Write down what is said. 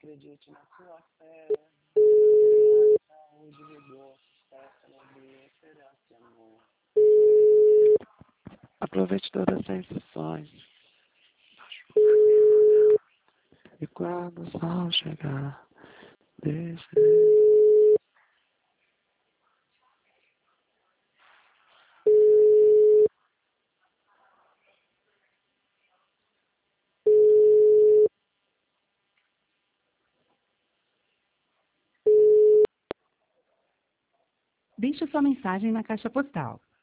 acredite na sua fé. Saúde, vigor, sucesso, alegria, esperança e amor. Aproveite todas as sensações. E quando o sol chegar, deixe. Deixe sua mensagem na caixa postal